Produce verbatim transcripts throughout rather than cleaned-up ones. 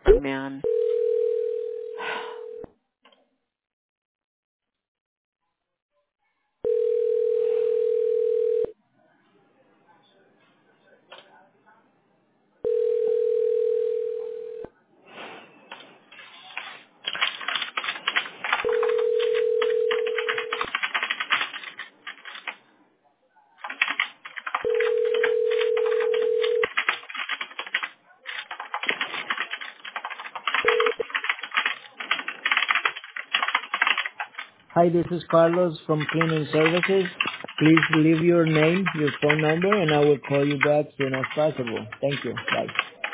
man. Hi, this is Carlos from Cleaning Services. Please leave your name, your phone number, and I will call you back soon as possible. Thank you. Bye.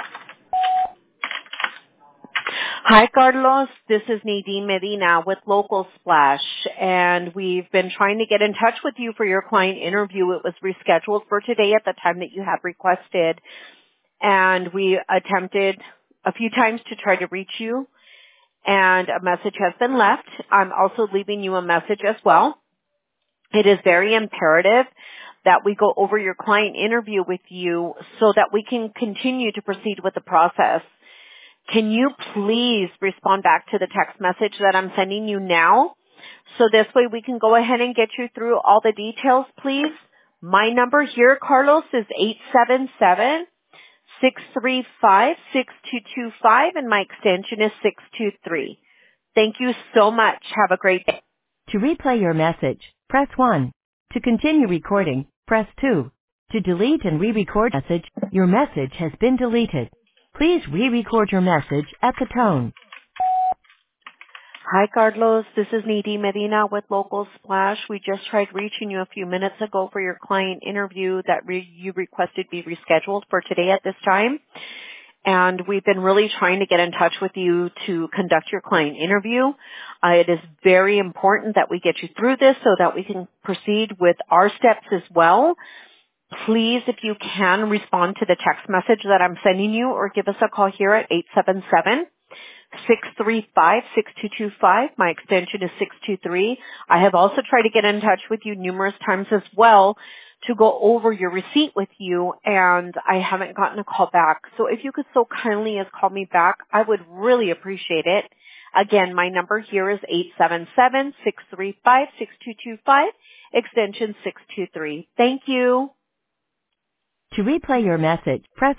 Hi, Carlos. This is Nadine Medina with Local Splash, and we've been trying to get in touch with you for your client interview. It was rescheduled for today at the time that you had requested, and we attempted a few times to try to reach you, and a message has been left. I'm also leaving you a message as well. It is very imperative that we go over your client interview with you so that we can continue to proceed with the process. Can you please respond back to the text message that I'm sending you now? So this way we can go ahead and get you through all the details, please. My number here, Carlos, is eight seven seven, six three five, six two two five, and my extension is six two three. Thank you so much. Have a great day. To replay your message, press one. To continue recording, press two. To delete and re-record message, your message has been deleted. Please re-record your message at the tone. Hi, Carlos. This is Nadine Medina with Local Splash. We just tried reaching you a few minutes ago for your client interview that re- you requested be rescheduled for today at this time. And we've been really trying to get in touch with you to conduct your client interview. Uh, it is very important that we get you through this so that we can proceed with our steps as well. Please, if you can, respond to the text message that I'm sending you or give us a call here at eight seven seven, six three five, six two two five. My extension is six two three. I have also tried to get in touch with you numerous times as well to go over your receipt with you, and I haven't gotten a call back. So if you could so kindly as call me back, I would really appreciate it. Again, my number here is eight seven seven, six three five, six two two five, extension six two three. Thank you. To replay your message, press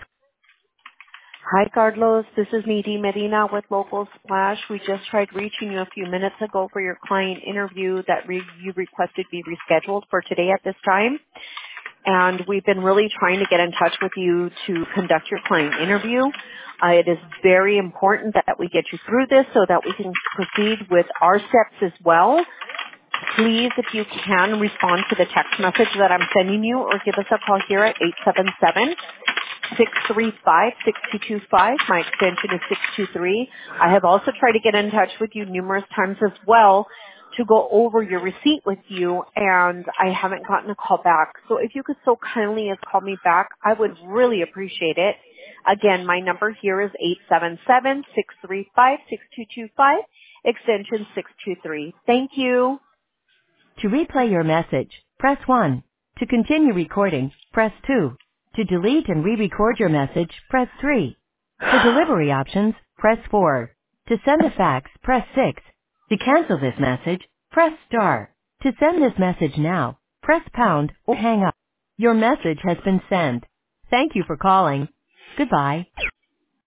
Hi, Carlos. This is Nadine Medina with Local Splash. We just tried reaching you a few minutes ago for your client interview that re- you requested be rescheduled for today at this time. And we've been really trying to get in touch with you to conduct your client interview. Uh, it is very important that we get you through this so that we can proceed with our steps as well. Please, if you can, respond to the text message that I'm sending you or give us a call here at eight seven seven, six three five, six two two five. My extension is six two three. I have also tried to get in touch with you numerous times as well to go over your receipt with you, and I haven't gotten a call back. So if you could so kindly as call me back, I would really appreciate it. Again, my number here is eight seven seven, six three five, six two two five, extension six two three. Thank you. To replay your message, press one. To continue recording, press two. To delete and re-record your message, press three. For delivery options, press four. To send a fax, press six. To cancel this message, press star. To send this message now, press pound or hang up. Your message has been sent. Thank you for calling. Goodbye.